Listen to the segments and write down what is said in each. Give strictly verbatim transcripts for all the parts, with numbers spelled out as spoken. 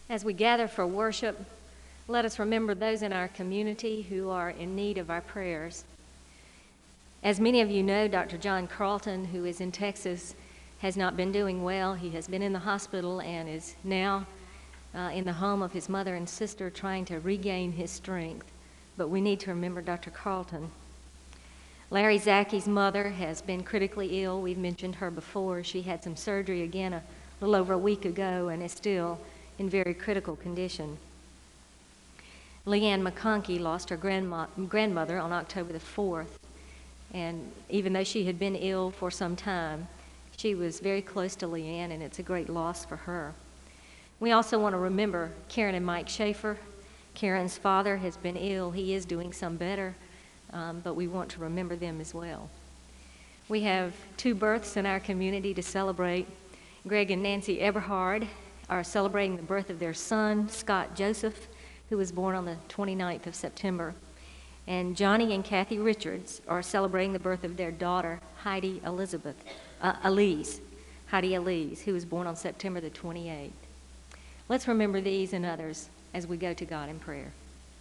As we gather for worship, let us remember those in our community who are in need of our prayers. As many of you know, Doctor John Carlton, who is in Texas, has not been doing well. He has been in the hospital and is now uh, in the home of his mother and sister trying to regain his strength. But we need to remember Doctor Carlton. Larry Zackey's mother has been critically ill. We've mentioned her before. She had some surgery again a little over a week ago and is still in very critical condition. Leanne McConkey lost her grandma, grandmother on October the fourth, and even though she had been ill for some time, she was very close to Leanne, and it's a great loss for her. We also want to remember Karen and Mike Schaefer. Karen's father has been ill. He is doing some better, um, but we want to remember them as well. We have two births in our community to celebrate. Greg and Nancy Eberhard are celebrating the birth of their son, Scott Joseph, who was born on the twenty-ninth of September. And Johnny and Kathy Richards are celebrating the birth of their daughter, Heidi Elizabeth, uh, Elise, Heidi Elise, who was born on September the twenty-eighth. Let's remember these and others as we go to God in prayer.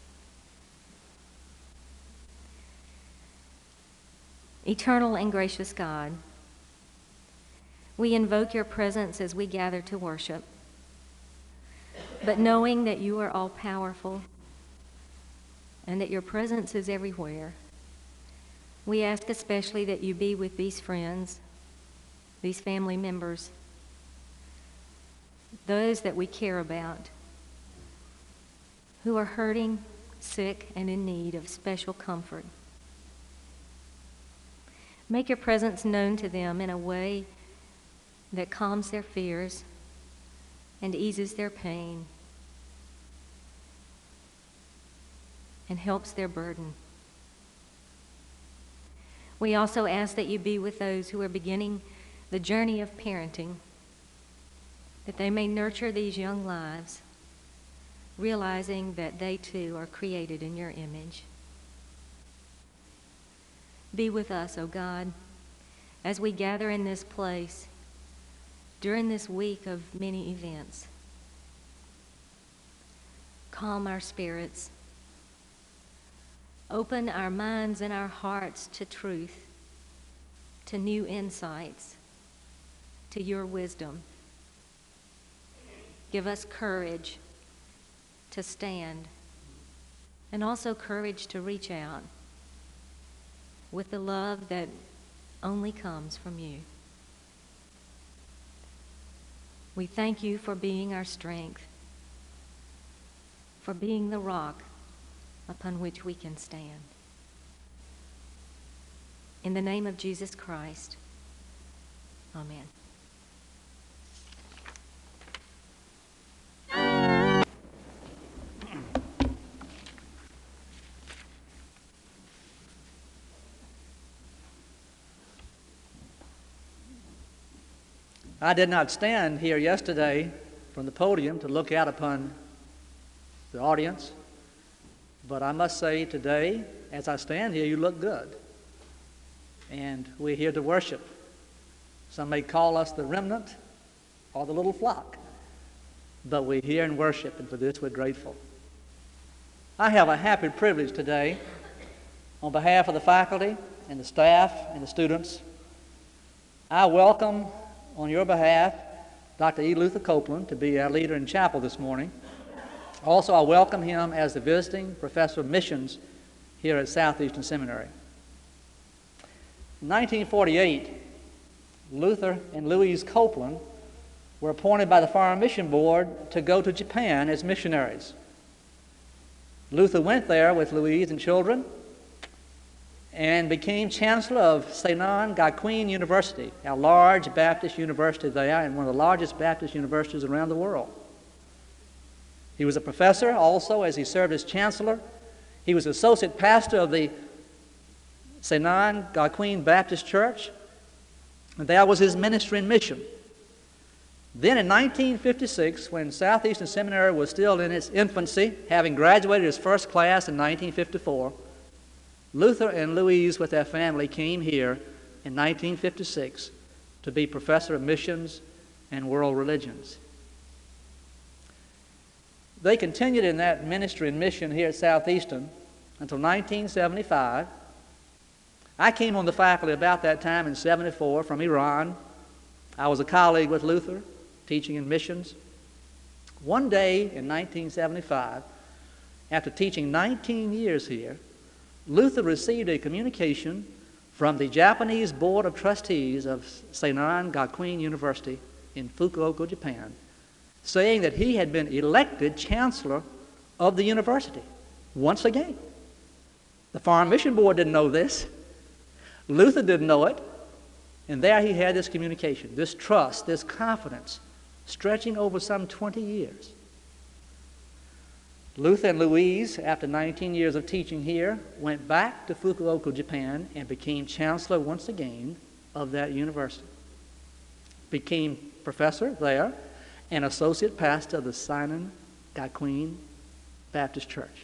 Eternal and gracious God, we invoke your presence as we gather to worship. But knowing that you are all-powerful and that your presence is everywhere, we ask especially that you be with these friends, these family members, those that we care about, who are hurting, sick, and in need of special comfort. Make your presence known to them in a way that calms their fears and eases their pain and helps their burden. We also ask that you be with those who are beginning the journey of parenting, that they may nurture these young lives, realizing that they too are created in your image. Be with us, O God, as we gather in this place during this week of many events. Calm our spirits. Open our minds and our hearts to truth, to new insights, to your wisdom. Give us courage to stand, and also courage to reach out with the love that only comes from you. We thank you for being our strength, for being the rock upon which we can stand. In the name of Jesus Christ, amen. I did not stand here yesterday from the podium to look out upon the audience, but I must say today, as I stand here, you look good. And we're here to worship. Some may call us the remnant or the little flock, but we're here in worship, and for this we're grateful. I have a happy privilege today, on behalf of the faculty and the staff and the students. I welcome, on your behalf, Doctor E. Luther Copeland to be our leader in chapel this morning. Also, I welcome him as the visiting professor of missions here at Southeastern Seminary. In nineteen forty-eight, Luther and Louise Copeland were appointed by the Foreign Mission Board to go to Japan as missionaries. Luther went there with Louise and children and became chancellor of Seinan Gakuin University, a large Baptist university there and one of the largest Baptist universities around the world. He was a professor also as he served as chancellor. He was associate pastor of the Seinan Gakuin Baptist Church, and that was his ministry and mission. Then in nineteen fifty-six, when Southeastern Seminary was still in its infancy, having graduated his first class in nineteen fifty-four, Luther and Louise with their family came here in nineteen fifty-six to be professor of missions and world religions. They continued in that ministry and mission here at Southeastern until nineteen seventy-five. I came on the faculty about that time in seventy-four from Iran. I was a colleague with Luther, teaching in missions. One day in nineteen seventy-five, after teaching nineteen years here, Luther received a communication from the Japanese Board of Trustees of Seinan Gakuin University in Fukuoka, Japan, saying that he had been elected chancellor of the university once again. The Foreign Mission Board didn't know this. Luther didn't know it. And there he had this communication, this trust, this confidence, stretching over some twenty years. Luther and Louise, after nineteen years of teaching here, went back to Fukuoka, Japan, and became chancellor once again of that university. Became professor there and associate pastor of the Seinan Gakuin Baptist Church.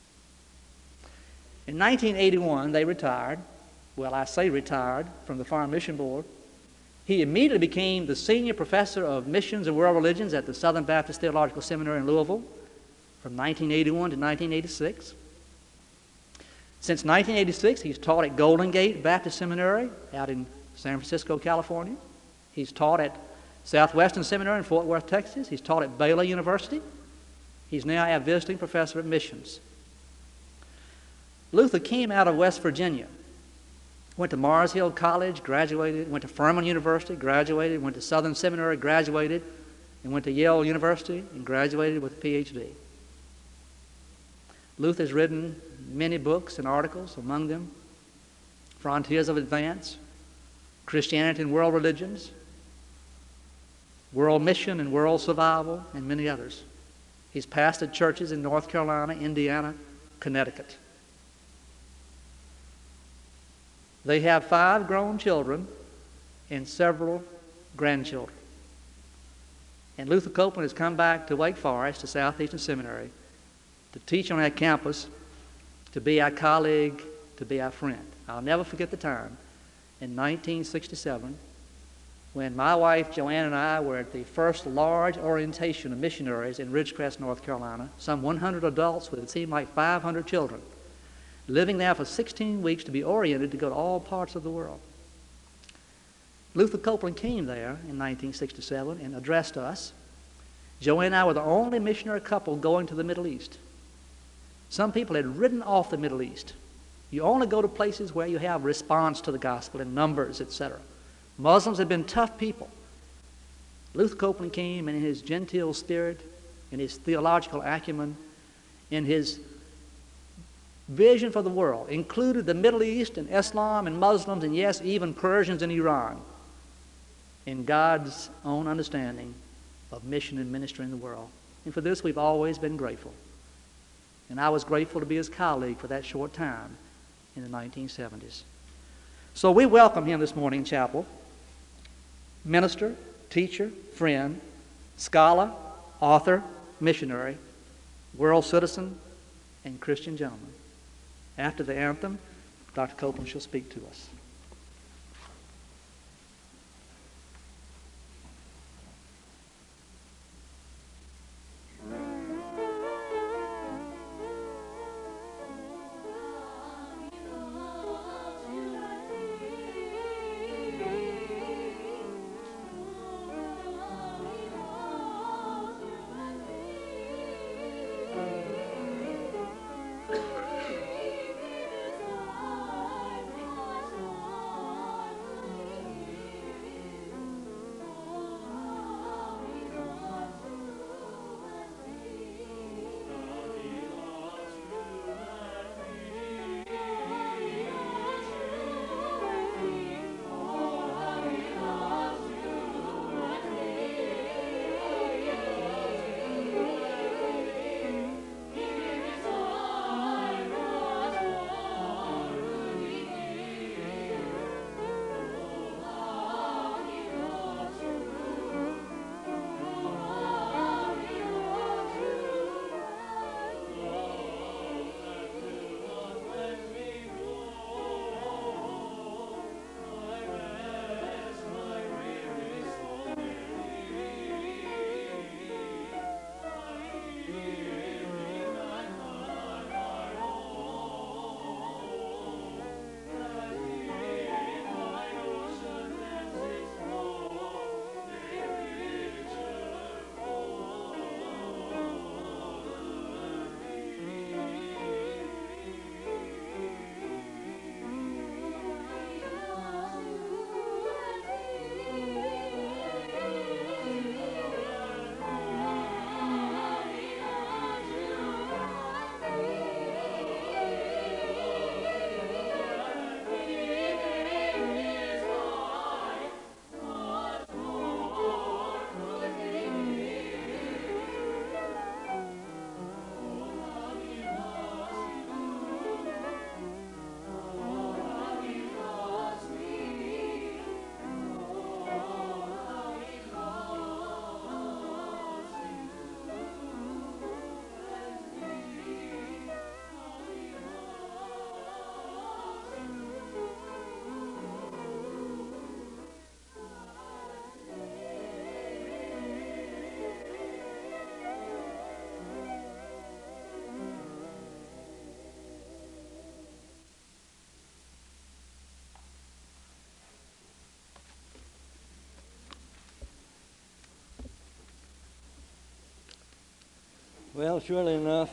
In nineteen eighty-one, they retired. Well, I say retired from the Foreign Mission Board. He immediately became the senior professor of missions and world religions at the Southern Baptist Theological Seminary in Louisville from nineteen eighty-one to nineteen eighty-six. Since nineteen eighty-six, he's taught at Golden Gate Baptist Seminary out in San Francisco, California. He's taught at Southwestern Seminary in Fort Worth, Texas. He's taught at Baylor University. He's now a visiting professor of missions. Luther came out of West Virginia, went to Mars Hill College, graduated, went to Furman University, graduated, went to Southern Seminary, graduated, and went to Yale University and graduated with a P H D. Luther has written many books and articles, among them Frontiers of Advance, Christianity and World Religions, World Mission and World Survival, and many others. He's pastored churches in North Carolina, Indiana, Connecticut. They have five grown children and several grandchildren. And Luther Copeland has come back to Wake Forest, to Southeastern Seminary, to teach on our campus, to be our colleague, to be our friend. I'll never forget the time in nineteen sixty-seven when my wife Joanne and I were at the first large orientation of missionaries in Ridgecrest, North Carolina, some one hundred adults with it seemed like five hundred children, living there for sixteen weeks to be oriented to go to all parts of the world. Luther Copeland came there in nineteen sixty-seven and addressed us. Joanne and I were the only missionary couple going to the Middle East. Some people had ridden off the Middle East. You only go to places where you have response to the gospel in numbers, et cetera. Muslims had been tough people. Luther Copeland came, and in his genteel spirit, in his theological acumen, in his vision for the world, included the Middle East and Islam and Muslims and, yes, even Persians and Iran, in God's own understanding of mission and ministry in the world. And for this, we've always been grateful. And I was grateful to be his colleague for that short time in the nineteen seventies. So we welcome him this morning in chapel. Minister, teacher, friend, scholar, author, missionary, world citizen, and Christian gentleman. After the anthem, Doctor Copeland shall speak to us. Well, surely enough,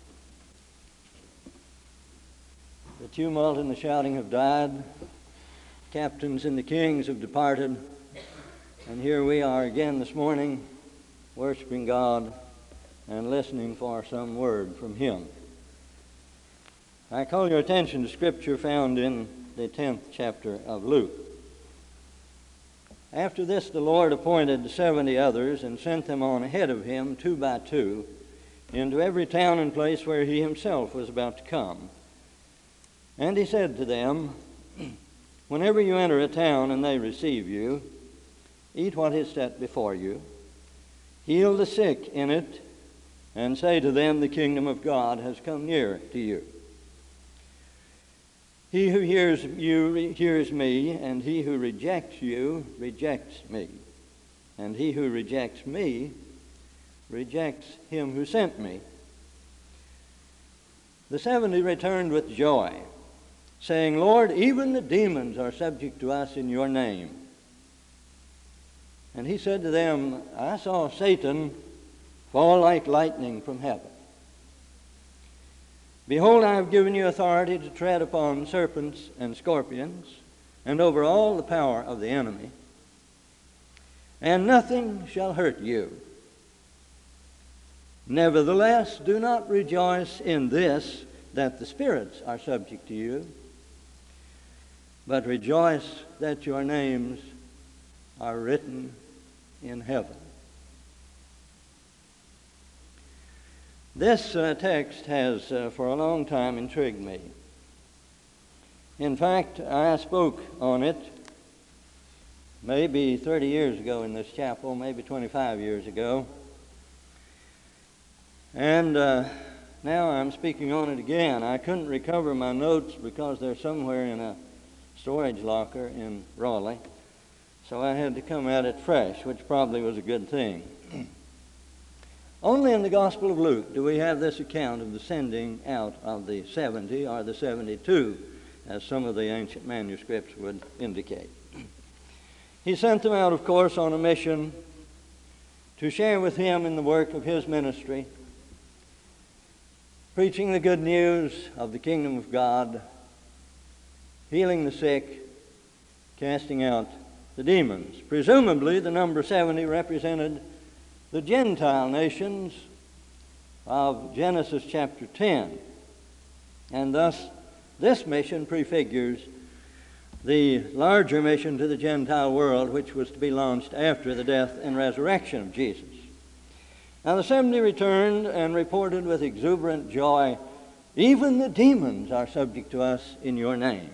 the tumult and the shouting have died. Captains and the kings have departed. And here we are again this morning, worshiping God and listening for some word from Him. I call your attention to Scripture found in the tenth chapter of Luke. After this, the Lord appointed seventy others and sent them on ahead of Him, two by two, into every town and place where He Himself was about to come. And He said to them, whenever you enter a town and they receive you, eat what is set before you, heal the sick in it, and say to them, the kingdom of God has come near to you. He who hears you hears me, and he who rejects you rejects me. And he who rejects me rejects him who sent me. The seventy returned with joy, saying, Lord, even the demons are subject to us in your name. And he said to them, I saw Satan fall like lightning from heaven. Behold, I have given you authority to tread upon serpents and scorpions, and over all the power of the enemy, and nothing shall hurt you. Nevertheless, do not rejoice in this, that the spirits are subject to you, but rejoice that your names are written in heaven. This uh, text has uh, for a long time intrigued me. In fact, I spoke on it maybe thirty years ago in this chapel, maybe twenty-five years ago. And uh, now I'm speaking on it again. I couldn't recover my notes because they're somewhere in a storage locker in Raleigh. So I had to come at it fresh, which probably was a good thing. Only in the Gospel of Luke do we have this account of the sending out of the seventy or the seventy-two, as some of the ancient manuscripts would indicate. He sent them out, of course, on a mission to share with Him in the work of His ministry, preaching the good news of the kingdom of God, healing the sick, casting out the demons. Presumably, the number seventy represented the Gentile nations of Genesis chapter ten. And thus, this mission prefigures the larger mission to the Gentile world, which was to be launched after the death and resurrection of Jesus. Now the seventy returned and reported with exuberant joy, even the demons are subject to us in your name.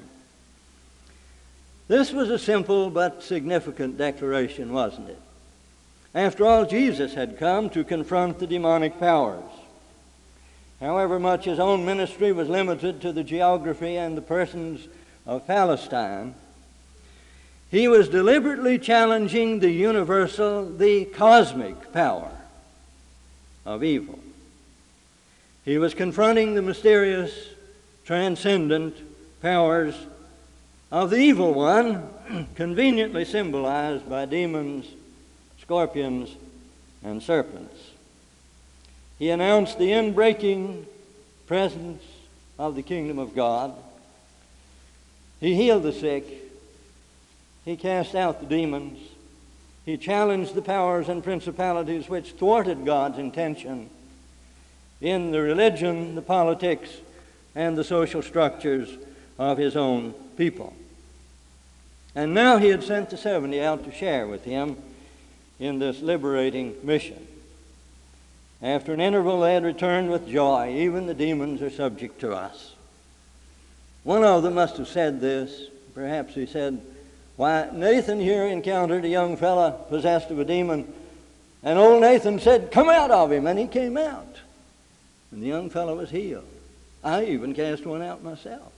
This was a simple but significant declaration, wasn't it? After all, Jesus had come to confront the demonic powers. However much his own ministry was limited to the geography and the persons of Palestine, he was deliberately challenging the universal, the cosmic power of evil. He was confronting the mysterious, transcendent powers of the evil one, conveniently symbolized by demons, scorpions, and serpents. He announced the inbreaking presence of the kingdom of God. He healed the sick. He cast out the demons. He challenged the powers and principalities which thwarted God's intention in the religion, the politics, and the social structures of his own people. And now he had sent the seventy out to share with him in this liberating mission. After an interval, they had returned with joy. Even the demons are subject to us. One of them must have said this. Perhaps he said, why, Nathan here encountered a young fella possessed of a demon, and old Nathan said, come out of him, and he came out. And the young fellow was healed. I even cast one out myself.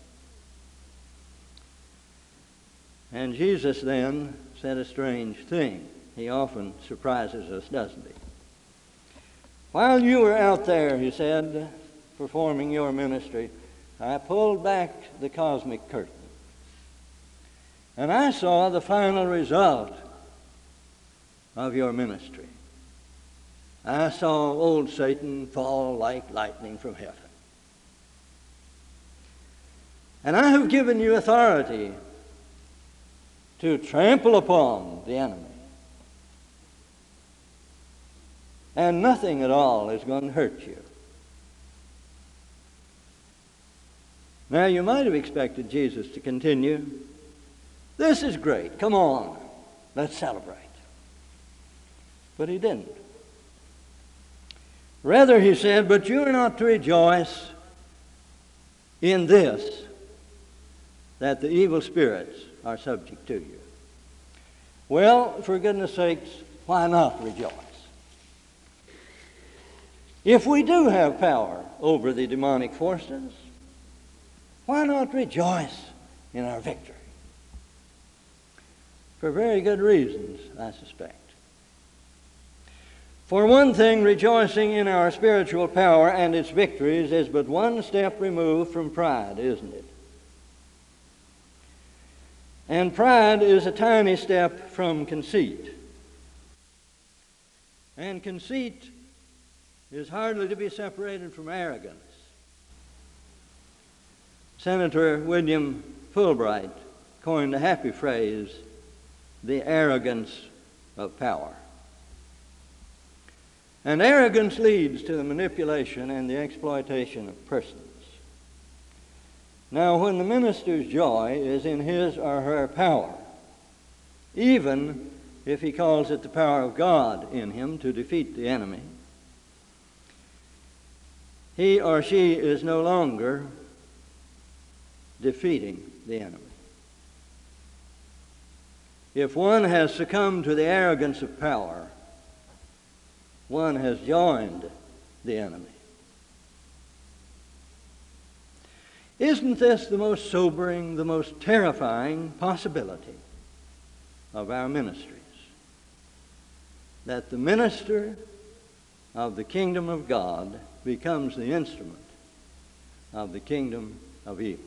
And Jesus then said a strange thing. He often surprises us, doesn't he? While you were out there, he said, performing your ministry, I pulled back the cosmic curtain. And I saw the final result of your ministry. I saw old Satan fall like lightning from heaven. And I have given you authority to trample upon the enemy. And nothing at all is going to hurt you. Now, you might have expected Jesus to continue, this is great, come on, let's celebrate. But he didn't. Rather, he said, but you are not to rejoice in this, that the evil spirits are subject to you. Well, for goodness sakes, why not rejoice? If we do have power over the demonic forces, why not rejoice in our victory? For very good reasons, I suspect. For one thing, rejoicing in our spiritual power and its victories is but one step removed from pride, isn't it? And pride is a tiny step from conceit. And conceit is hardly to be separated from arrogance. Senator William Fulbright coined a happy phrase, the arrogance of power. And arrogance leads to the manipulation and the exploitation of persons. Now, when the minister's joy is in his or her power, even if he calls it the power of God in him to defeat the enemy, he or she is no longer defeating the enemy. If one has succumbed to the arrogance of power, one has joined the enemy. Isn't this the most sobering, the most terrifying possibility of our ministries? That the minister of the kingdom of God becomes the instrument of the kingdom of evil.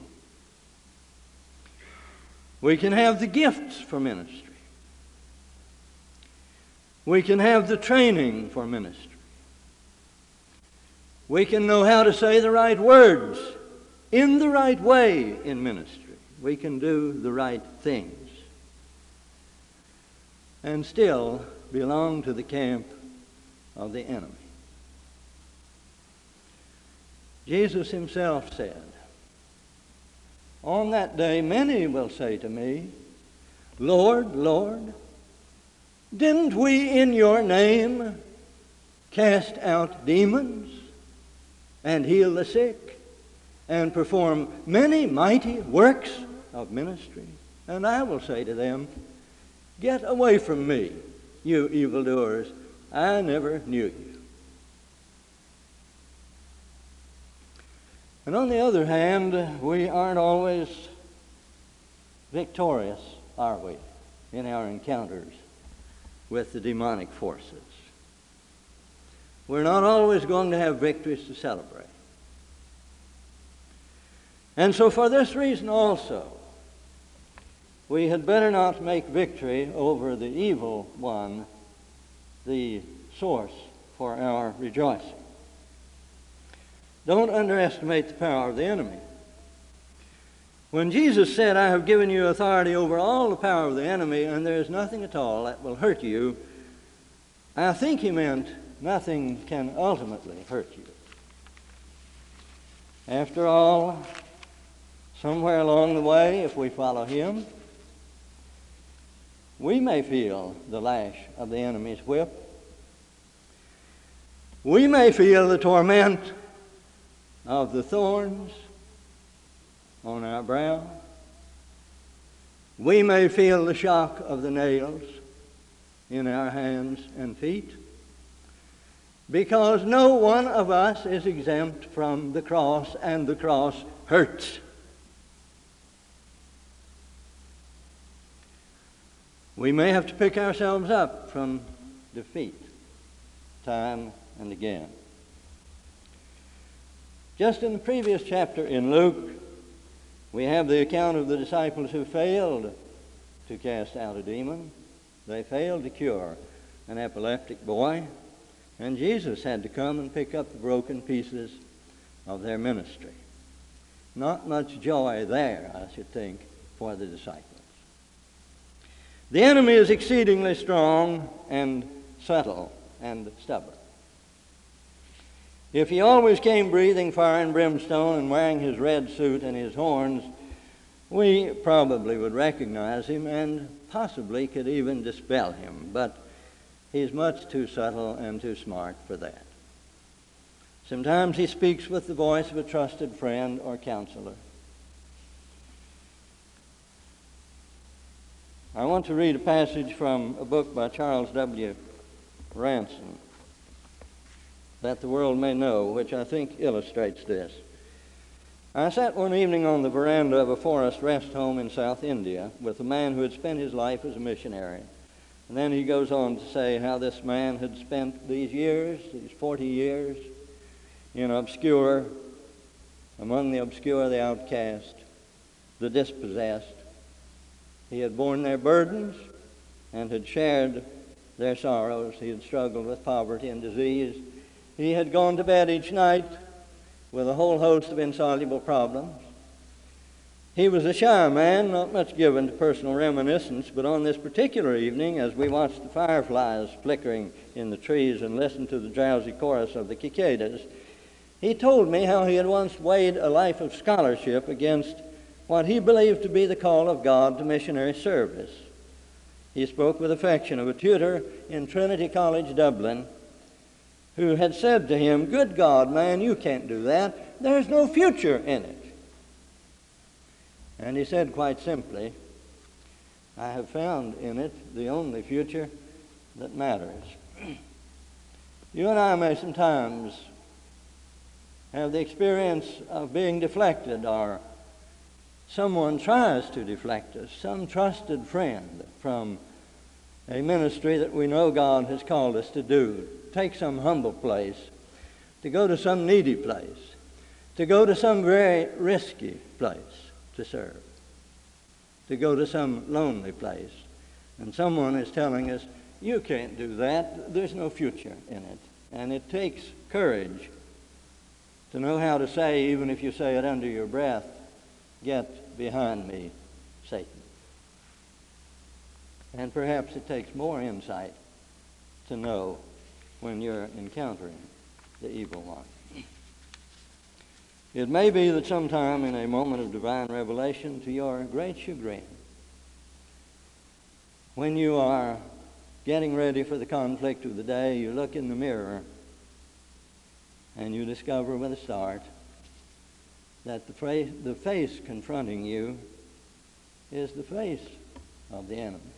We can have the gifts for ministry. We can have the training for ministry. We can know how to say the right words in the right way in ministry. We can do the right things and still belong to the camp of the enemy. Jesus himself said, on that day many will say to me, Lord, Lord, didn't we in your name cast out demons and heal the sick and perform many mighty works of ministry? And I will say to them, get away from me, you evildoers, I never knew you. And on the other hand, we aren't always victorious, are we, in our encounters with the demonic forces. We're not always going to have victories to celebrate. And so for this reason also, we had better not make victory over the evil one the source for our rejoicing. Don't underestimate the power of the enemy. When Jesus said, I have given you authority over all the power of the enemy, and there is nothing at all that will hurt you, I think he meant nothing can ultimately hurt you. After all, somewhere along the way, if we follow him, we may feel the lash of the enemy's whip. We may feel the torment of the thorns on our brow. We may feel the shock of the nails in our hands and feet, because no one of us is exempt from the cross, and the cross hurts. We may have to pick ourselves up from defeat time and again. Just in the previous chapter in Luke, we have the account of the disciples who failed to cast out a demon. They failed to cure an epileptic boy. And Jesus had to come and pick up the broken pieces of their ministry. Not much joy there, I should think, for the disciples. The enemy is exceedingly strong and subtle and stubborn. If he always came breathing fire and brimstone and wearing his red suit and his horns, we probably would recognize him and possibly could even dispel him. But he's much too subtle and too smart for that. Sometimes he speaks with the voice of a trusted friend or counselor. I want to read a passage from a book by Charles W. Ransom, That the World May Know, which I think illustrates this. I sat one evening on the veranda of a forest rest home in South India with a man who had spent his life as a missionary. And then he goes on to say how this man had spent these years, these forty years, in obscure, among the obscure, the outcast, the dispossessed. He had borne their burdens and had shared their sorrows. He had struggled with poverty and disease. He had gone to bed each night with a whole host of insoluble problems. He was a shy man, not much given to personal reminiscence, but on this particular evening, as we watched the fireflies flickering in the trees and listened to the drowsy chorus of the cicadas, he told me how he had once weighed a life of scholarship against what he believed to be the call of God to missionary service. He spoke with affection of a tutor in Trinity College, Dublin, who had said to him, "Good God, man, you can't do that. There's no future in it." And he said quite simply, "I have found in it the only future that matters." You and I may sometimes have the experience of being deflected, or someone tries to deflect us, some trusted friend from a ministry that we know God has called us to do. Take some humble place, to go to some needy place, to go to some very risky place to serve, to go to some lonely place. And someone is telling us, "You can't do that. There's no future in it." And it takes courage to know how to say, even if you say it under your breath, "Get behind me, Satan." And perhaps it takes more insight to know when you're encountering the evil one. It may be that sometime in a moment of divine revelation, to your great chagrin, when you are getting ready for the conflict of the day, you look in the mirror and you discover with a start that the face, the face confronting you is the face of the enemy.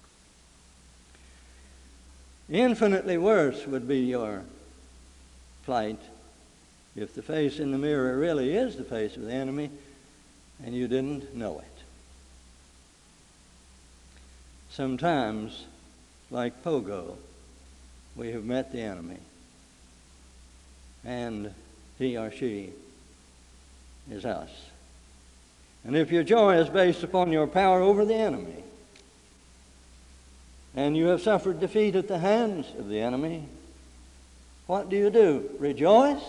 Infinitely worse would be your plight if the face in the mirror really is the face of the enemy and you didn't know it. Sometimes, like Pogo, we have met the enemy, and he or she is us. And if your joy is based upon your power over the enemy, and you have suffered defeat at the hands of the enemy, what do you do? Rejoice?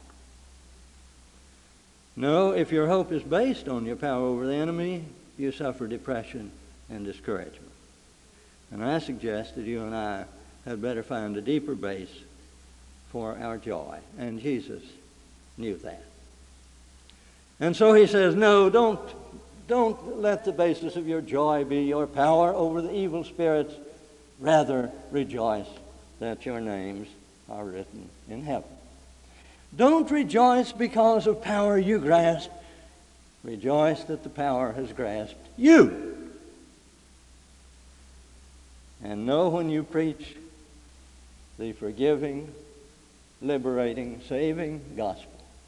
No, if your hope is based on your power over the enemy, you suffer depression and discouragement. And I suggest that you and I had better find a deeper base for our joy. And Jesus knew that. And so he says, no, don't, don't let the basis of your joy be your power over the evil spirits. Rather, rejoice that your names are written in heaven. Don't rejoice because of power you grasp. Rejoice that the power has grasped you. And know when you preach the forgiving, liberating, saving gospel,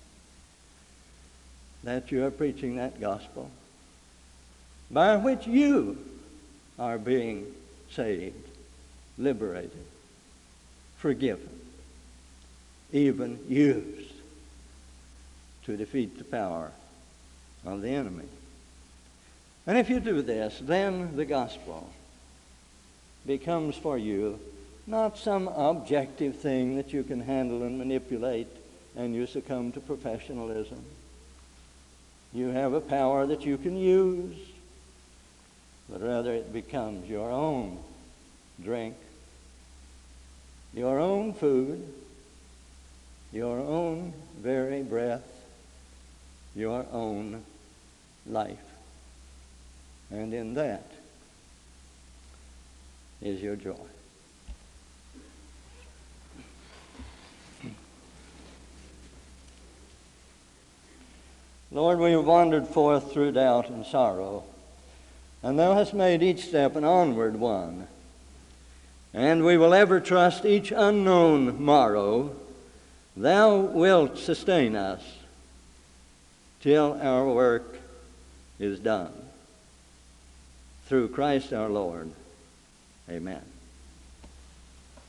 that you are preaching that gospel by which you are being saved, liberated, forgiven, even used to defeat the power of the enemy. And if you do this, then the gospel becomes for you not some objective thing that you can handle and manipulate and you succumb to professionalism. You have a power that you can use, but rather it becomes your own drink, your own food, your own very breath, your own life. And in that is your joy. Lord, we have wandered forth through doubt and sorrow, and Thou hast made each step an onward one. And we will ever trust each unknown morrow. Thou wilt sustain us till our work is done. Through Christ our Lord. Amen.